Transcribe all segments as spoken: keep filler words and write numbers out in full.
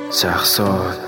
Shahzod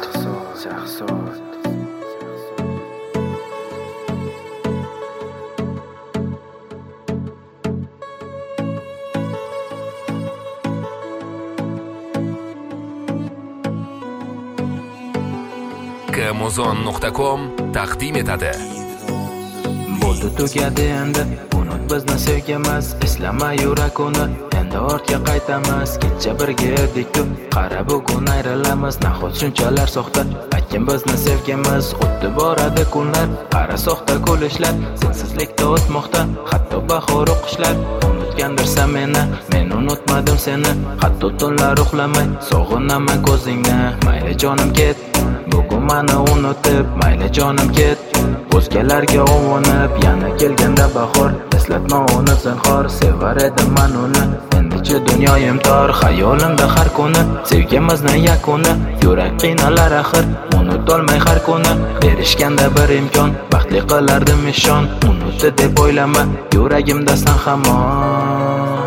Amazon nuqta com taqdim etadi. Bo'ldi tugadi endi, unut bizni sevgimiz, eslama yurak uni, endi ortga qaytamiz. Kecha birga edik-ku, qara bugun ayrilamiz. Nahot shunchalar soxta, aytgan bizni sevgimiz, xuddi boradi kunlar, qara soxta kulishlar, sensizlikda o'tmoqda, hatto bahor o'qishlar. Unutgandirsan meni, men unutmadim seni, hatto tunlar uxlamay sog'inaman ko'zingni. Mayli jonim ket, bugun meni unutib, mayli jonim ket, o'zgalarga ovunib, yana kelganda bahor, eslatma uni zinhor, sevar edim men uni, endichi dunyoyim tor, xayolimda har kuni, sevgimizni yakuni, yurak qiynalar axir, unutolmay har kuni, berishganda bir imkon, baxtli qilardim ishon, unutdi deb o'ylama, yuragimdasan hamon.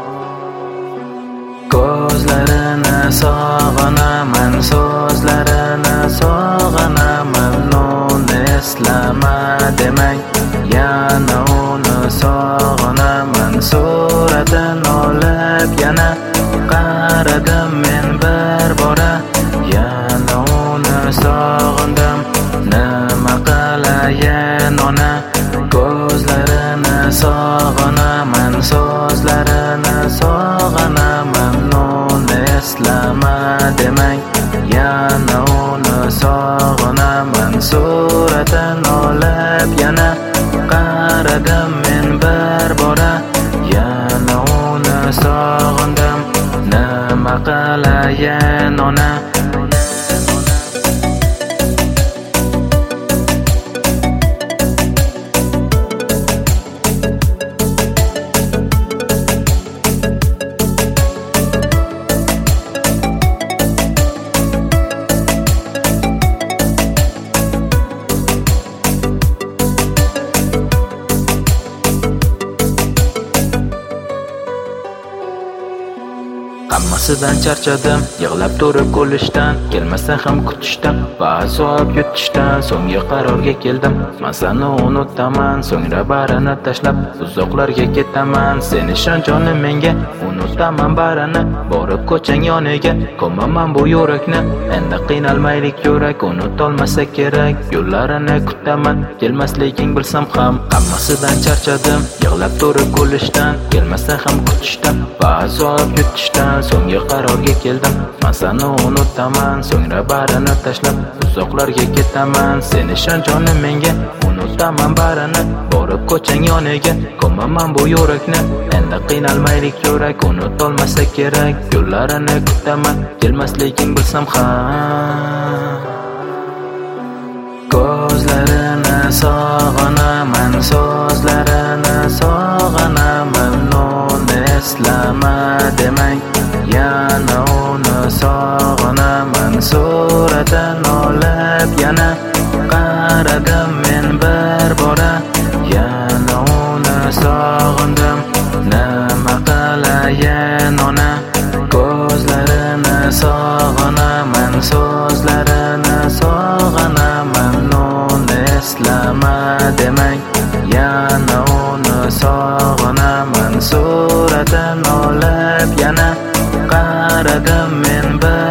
Ko'zlarini sog'inaman, so'zlarini sog'inaman, uni eslama demang, yana uni sog'inaman, suratini olib yana qaradim men bir bora, yana uni sog'indim, nima qilayin ona. Ko'zlarini sog'inaman, so'zlarini sog'inaman, uni eslama demang, yana uni sog'inaman, suratini olib yana qaradim men bir bora, yana uni sog'indim, nima qilayin ona. Hammasidan charchadim, yig'lab turib kulishdan, kelmasa ham kutishdan, ba'zi ob yutishdan, so'nggi qarorga keldim, men seni unutaman, so'ngra barini tashlab uzoqlarga ketaman. Sen ishon jonim menga, unutaman barini, borib ko'chang yoniga, ko'maman bu yurakni, endi qiynalmaylik yurak, unutolmasa kerak, yo'llarini kutaman, kelmasliging bilsam ham. Hammasidan charchadim, yig'lab turib kulishdan, kelmasa ham kutishdan, ba'zi ob yutishdan, so'nggi qarorga keldim, men seni unutaman, so'ngra barini tashlab uzoqlarga ketaman. Sen ishon jonim menga, unutaman barini, borib ko'chang yoniga, ko'maman bu yurakni, endi qiynalmaylik yurak, unutolmasa kerak, yo'llarini kutaman, kelmasliging bilsam ham. Ko'zlarini sog'inaman, so'zlarini sog'inaman, uni eslama demang, yana uni sog'inaman, suratini olib yana qaradim men bir bora, yana uni sog'indim, nima qilayin ona. Ko'zlarini sog'inaman, so'zlarini sog'inaman, uni eslama demang, yana uni sog'inaman, suratini olib yana qaradim men bir